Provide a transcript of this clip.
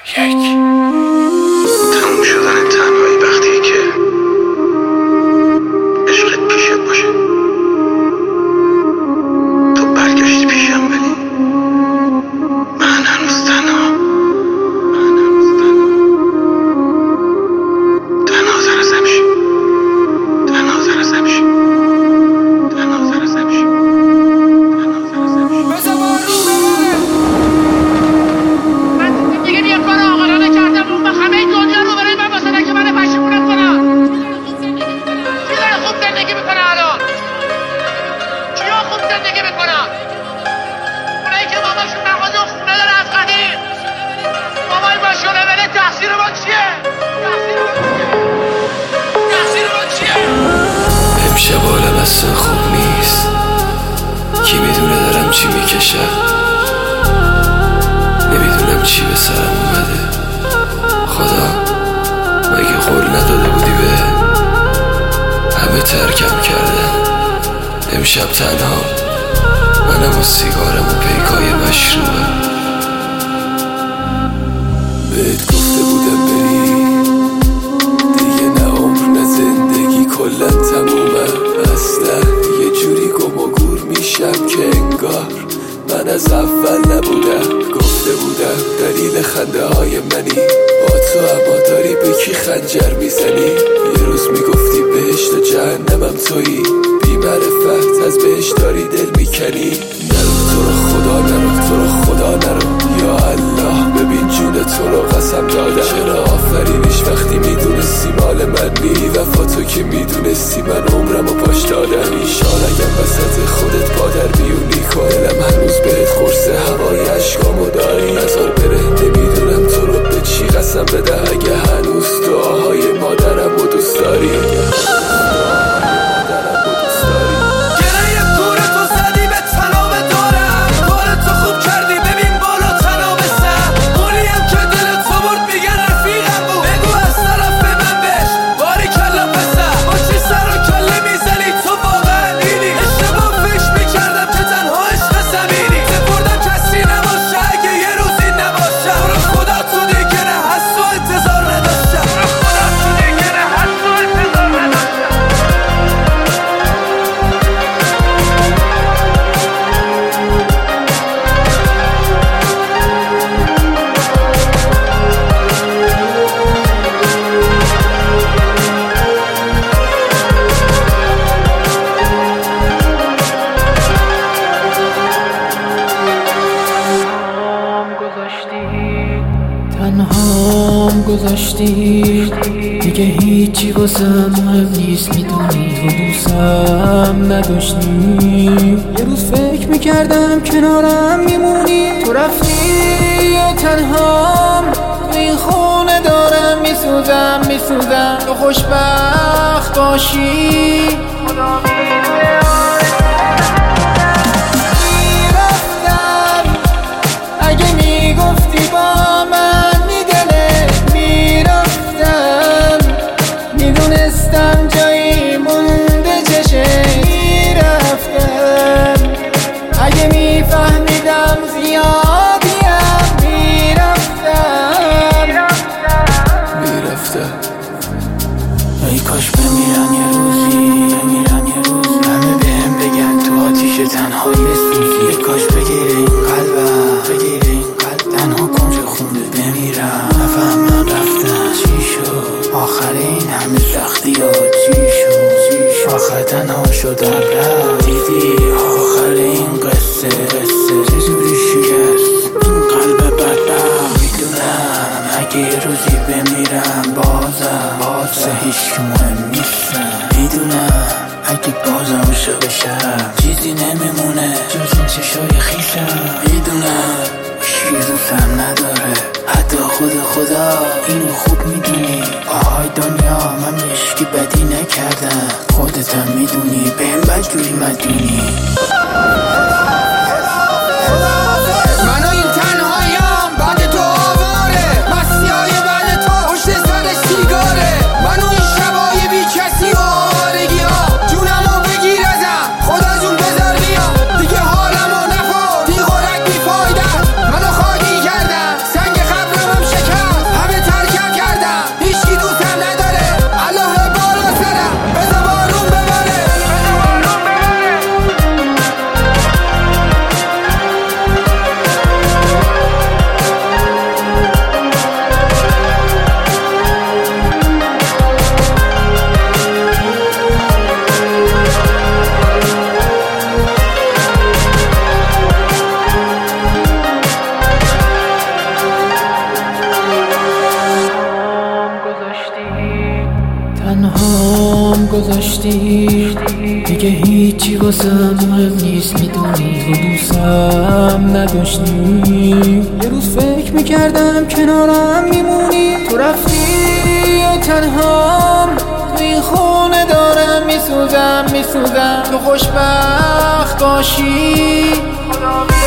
تموم شدن تنهایی وقتی که عشقت پیشت باشه. تو برگشتی پیشم ولی من هنوز تنها زرزمشی امشب حالم اصلا خوب نیست. کی میدونه دارم چی میکشم. نمیدونم چی به سرم اومده. خدا مگه قول نداده بودی به همه ترکم کردن. امشب تنها منم و سیگارم و پیکای مشروبم. بهت گفته بودم بری دیگه، نه عمر نه زندگی کلن تمومه. اصلا یه جوری گم و گور میشم که انگار من از اول نبودم. گفته بودم دلیل خنده های منی، با تو اما داری به کی خنجر میزنی. یه روز میگفتی بهشت و جهنمم تویی، بی معرفت از بهشت داری دل میکنی. نرو تو رو خدا نرو، تو رو خدا نرو، یا الله ببین جون تو رو قسم دادم. چرا آفرینیش وقتی میدونستی مال من بی وفا، تو که میدونستی من عمرم و پاش دادم. ایشان اگم وسط خودت پادر بیونی کن، دلم هنوز بهت قرص هوای عشقامو داری. نزار بره نمیدونم تو رو به چی قسم بده، اگه هنوز دعاهای مادرم و دوست داری. تنهام گذاشتی دیگه هیچی واسم مهم نیست، میدونی تو دوستم نداشتی. یه روز فکر میکردم کنارم میمونی، تو رفتی و تنهام تو این خونه دارم میسوزم. تو خوشبخت باشی خدا میدونه. میرفتم اگه میگفتی با من میدونستم جایی مونده چشه. میرفتم اگه میفهمیدم زیادیم. میرفتم ای کاش بمیرم یه روزی، همه بهم بگن تو آتیش تنهایی بسوزی. ای کاش بگیره این قلب تنها کنج خونه بمیرم. نفهمم رفتن چی شد، آخر این همه سختی ها چی شد. آخر تنها شدم رفت، دیدی آخر این قصه چجوری شکست این قلب بدبخت. میدونم اگه یه روزی بمیرم بازم هیچ مهم نیستم. میدونم اگه بازم شب چیزی نمیمونه جز این چشای خیشم. میدونم هیچی دوستم نداره، حتی خدا اینو خوب میدونی. آهای دنیا من مشکی بدی نکردم، خودتم میدونی بهم بدجوری مدونی. منو این تنهاییم بعد تو آواره، مسیحای بعد تو پشت سر سیگاره. منو این شبای بی کسی و آوارگی ها، جونمو بگیر ازم خدا جون بذار بیا. دیگه حالمو نپا بی غرق بی فایده، منو خاکی کردم سنگ قبرم هم شکر. گذاشتی دیگه هیچی واسم مهم نیست، میدونی تو دوستم نداشتی. یه روز فکر میکردم کنارم میمونی، تو رفتی و تنهام تو این خونه دارم میسوزم. تو خوشبخت باشی.